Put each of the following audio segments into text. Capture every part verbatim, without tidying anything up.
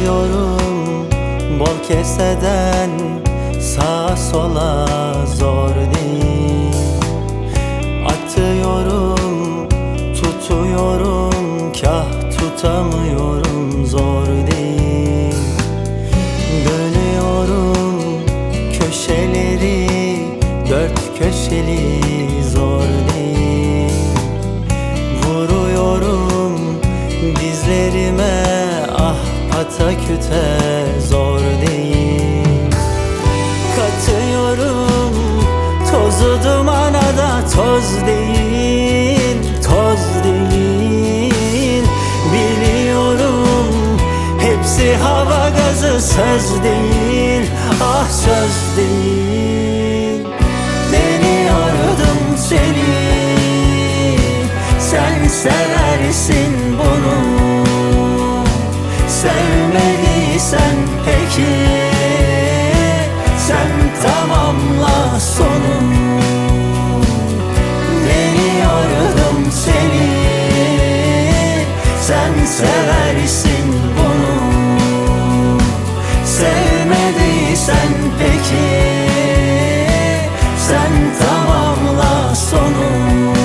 Sallıyorum bol keseden, sağa sola zor değil. Atıyorum, tutuyorum, kah tutamıyorum, zor değil. Dönüyorum köşeleri, dört köşeli, zor değil. Vuruyorum dizlerime, ah pataküte, zor değil. Katıyorum tozu dumana da, toz değil, toz değil. Biliyorum hepsi hava gazı, söz değil, ah söz değil. Deniyordum seni, sen seversin bunu. Sevmediysen peki, sen tamamla sonu. Deniyordum seni, sen seversin bunu. Sevmediysen peki, sen tamamla sonu.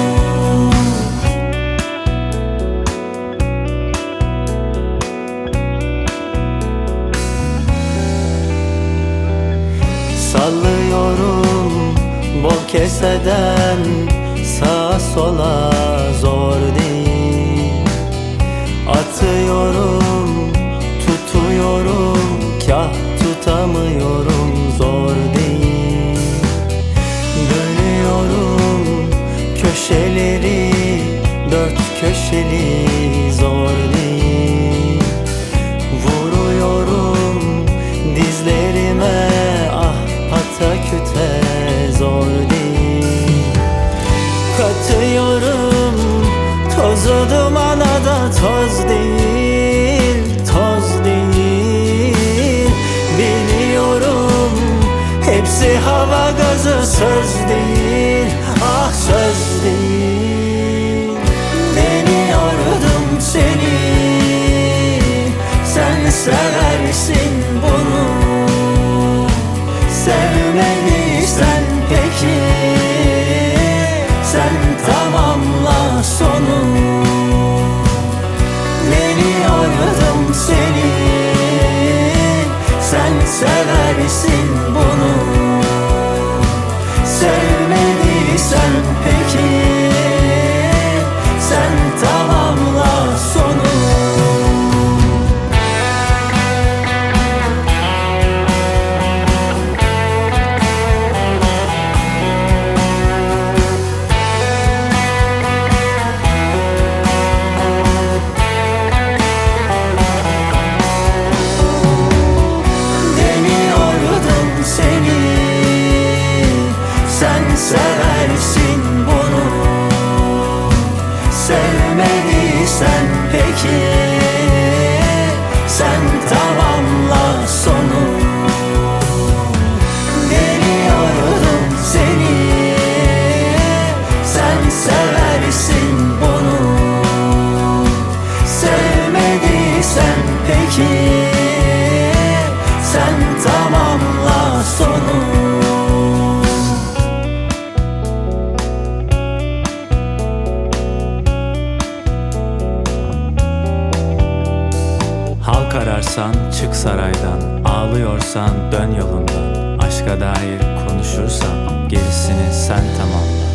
Sallıyorum bol keseden, sağa sola zor değil. Atıyorum, tutuyorum, kah tutamıyorum, zor değil. Dönüyorum köşeleri, dört köşeli, zor değil. Vuruyorum dizlerime, ah pataküte, zor değil. Katıyorum tozu dumana da, toz değil, toz değil. Biliyorum hepsi hava gazı, söz değil, ah söz değil. Deniyordum seni, sen seversin bunu. Sevmediysen peki, sen tamamla sonu. Deniyordum seni, sen seversin bunu. Sevmediysen peki, sen tamamla sonu. Seversin bunu. Sevmediysen peki, sen tamamla sonu. Deniyordum seni, sen seversin bunu. Sevmediysen peki, sen tamamla sonu. Halk ararsan çık saraydan, ağlıyorsan dön yolundan. Aşka dair konuşursan gerisini sen tamamla.